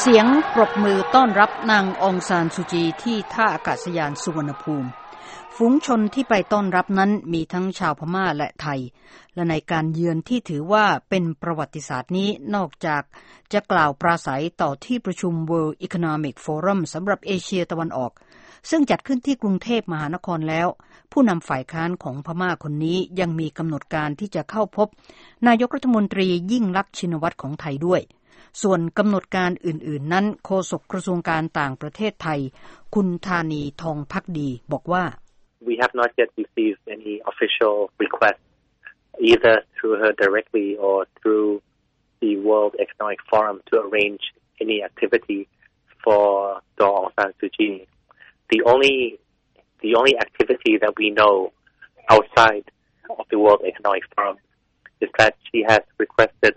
เสียงปรบมือต้อนรับนางองซานซูจีที่ท่าอากาศยานสุวรรณภูมิฝูงชนที่ไปต้อนรับนั้นมีทั้งชาวพม่าและไทยและในการเยือนที่ถือว่าเป็นประวัติศาสตร์นี้นอกจากจะกล่าวปราศัยต่อที่ประชุม World Economic Forum สำหรับเอเชียตะวันออกซึ่งจัดขึ้นที่กรุงเทพมหานครแล้วผู้นำฝ่ายค้านของพม่าคนนี้ยังมีกำหนดการที่จะเข้าพบนายกรัฐมนตรียิ่งลักษณ์ชินวัตรของไทยด้วยส่วนกำหนดการอื่นๆนั้นโฆษกกระทรวงการต่างประเทศไทยคุณธานีทองภักดีบอกว่า We have not yet received any official request either through her directly or through the World Economic Forum to arrange any activity for Daw Aung San Suu Kyi. The only activity that we know outside of the World Economic Forum is that she has requested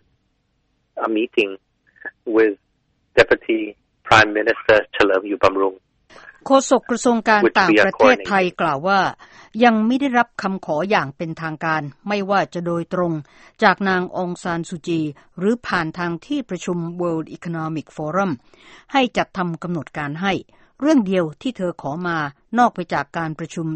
a meeting with Deputy Prime Minister Chalerm Yubamrung โฆษกกระทรวงการต่างประเทศไทยกล่าวว่ายังไม่ได้รับคำขออย่างเป็นทางการไม่ว่าจะโดยตรงจากนางองซานซูจีหรือผ่านทางที่ประชุม World Economic Forum ให้จัดทำกำหนดการให้เรื่องเดียวที่เธอขอมานอกไปจากการประชุม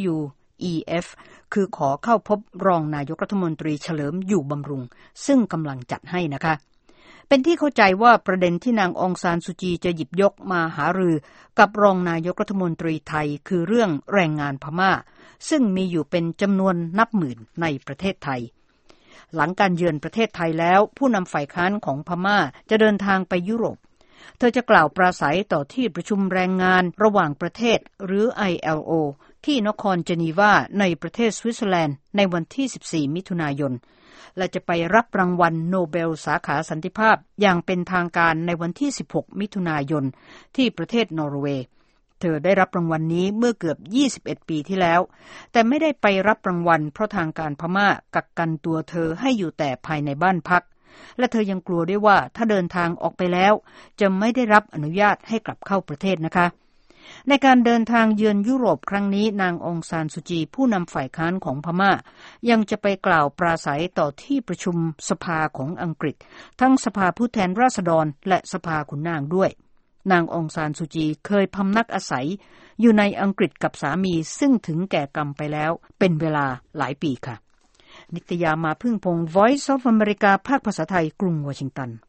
WEF คือขอเข้าพบรองนายกรัฐมนตรีเฉลิมอยู่บำรุงซึ่งกำลังจัดให้นะคะเป็นที่เข้าใจว่าประเด็นที่นางองซานซูจีจะหยิบยกมาหารือกับรองนายกรัฐมนตรีไทยคือเรื่องแรงงานพม่าซึ่งมีอยู่เป็นจำนวนนับหมื่นในประเทศไทยหลังการเยือนประเทศไทยแล้วผู้นำฝ่ายค้านของพม่าจะเดินทางไปยุโรปเธอจะกล่าวปราศัยต่อที่ประชุมแรงงานระหว่างประเทศหรือ ILO ที่นครเจนีวาในประเทศสวิตเซอร์แลนด์ในวันที่14มิถุนายนและจะไปรับรางวัลโนเบลสาขาสันติภาพอย่างเป็นทางการในวันที่16มิถุนายนที่ประเทศนอร์เวย์เธอได้รับรางวัลนี้เมื่อเกือบ21ปีที่แล้วแต่ไม่ได้ไปรับรางวัลเพราะทางการพม่ากักกันตัวเธอให้อยู่แต่ภายในบ้านพักและเธอยังกลัวด้วยว่าถ้าเดินทางออกไปแล้วจะไม่ได้รับอนุญาตให้กลับเข้าประเทศนะคะในการเดินทางเยือนยุโรปครั้งนี้นางองซานซูจีผู้นำฝ่ายค้านของพม่ายังจะไปกล่าวปราศัยต่อที่ประชุมสภาของอังกฤษทั้งสภาผู้แทนราษฎรและสภาขุนนางด้วยนางองซานซูจีเคยพำนักอาศัยอยู่ในอังกฤษกับสามีซึ่งถึงแก่กรรมไปแล้วเป็นเวลาหลายปีค่ะนิตยามาพึ่งพงษ์ Voice of America ภาคภาษาไทยกรุงวอชิงตัน